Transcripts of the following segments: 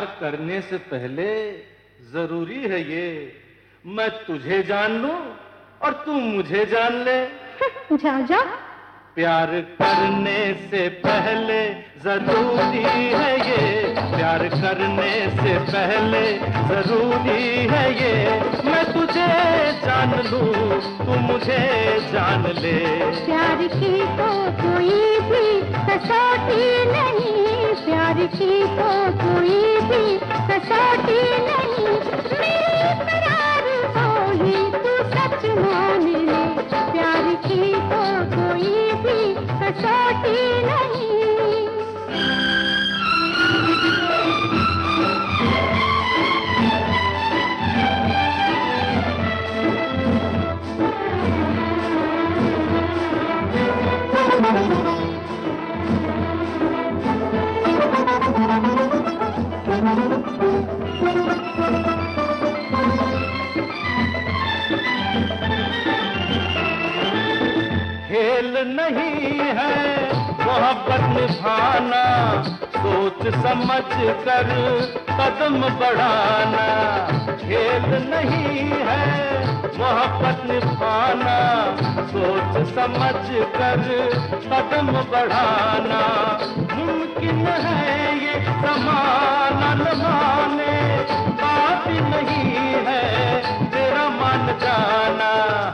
प्यार करने से पहले जरूरी है ये मैं तुझे जान लूं और तू मुझे जान ले। जा जा। प्यार करने से पहले जरूरी है ये, प्यार करने से पहले जरूरी है ये मैं तुझे जान लूं तू मुझे जान ले। प्यार की तो कोई भी कसौटी नहीं, प्यार की तो कोई भी कसौटी नहीं, मेरे करार को ही तू सच मान ले। प्यार की तो कोई भी कसौटी नहीं। खेल नहीं है मोहब्बत निभाना, सोच समझ कर कदम बढ़ाना। खेल नहीं है मोहब्बत निभाना, सोच समझ कर कदम बढ़ाना। मुमकिन है ये ज़माना न माने, बात नहीं है तेरा मान जाना।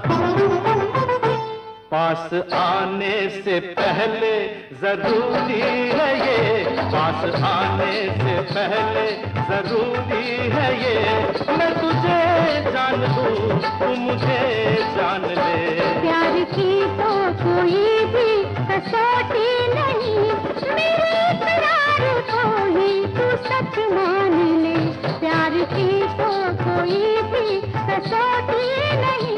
पास आने से पहले जरूरी है ये, पास आने से पहले जरूरी है ये मैं तुझे जान लूं तू मुझे जान ले। प्यार की तो कोई भी कसौटी नहीं, मेरे करार को ही तू सच मान ले। प्यार की तो कोई भी कसौटी नहीं।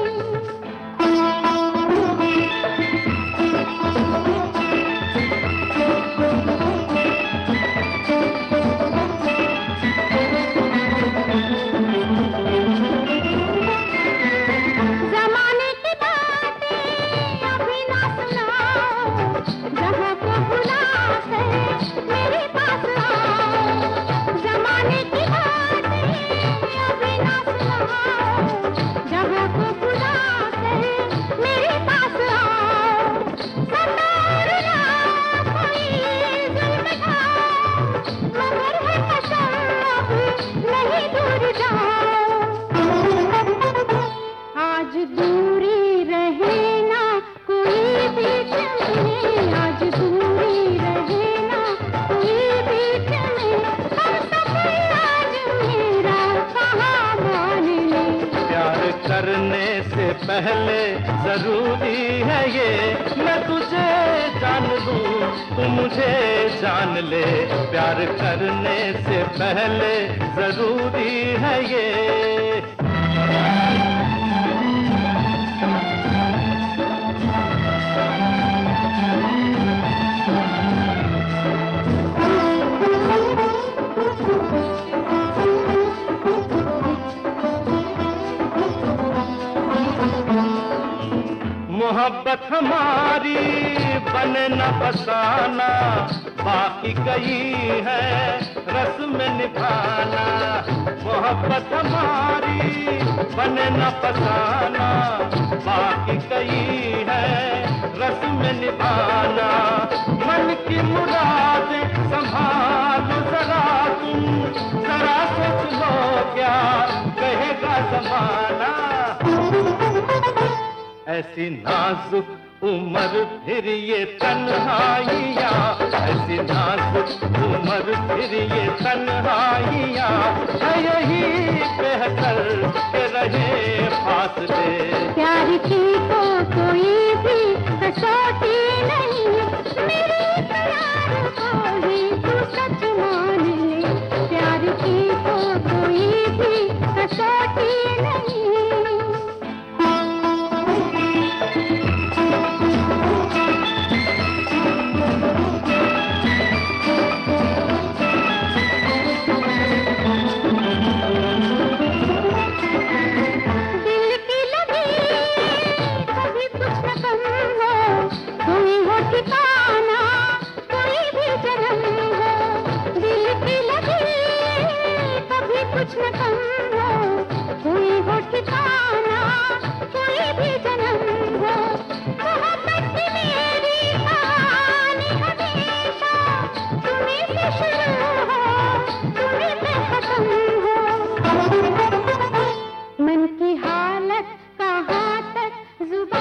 करने से पहले जरूरी है ये मैं तुझे जान लूं तू मुझे जान ले। प्यार करने से पहले जरूरी है ये। मोहब्बत हमारी बने न फसाना, बाकी कई है रस में निभाना। मोहब्बत हमारी बने न फसाना, बाकी कई है रस में निभाना। मन की मुरादें संभालो जरा तुम, जरा सोच लो क्या कहेगा ज़माना। ऐसी नाजुक उम्र फिर ये तन्हाइयाँ, ऐसी नाजुक उम्र फिर ये तन्हाइयाँ है, यही बेहतर के रहे फासले। प्यार की तो कोई भी कसौटी नहीं, मेरे प्यार को ही तू सच मान ले। प्यार की तो कोई भी कसौटी नहीं। ठिकाना कोई भी जन्म हो, दिल की लगी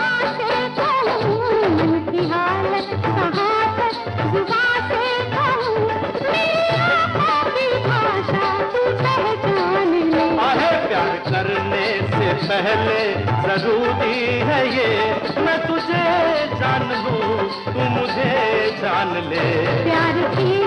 कहाँ से कहूँ, मन की हालत कहाँ तक जुबान से कहूँ, मेरी आँखों की भाषा तू पहचान ले। आहे प्यार करने से पहले जरूरी है ये, मैं तुझे जान लूं तू मुझे जान ले। प्यार की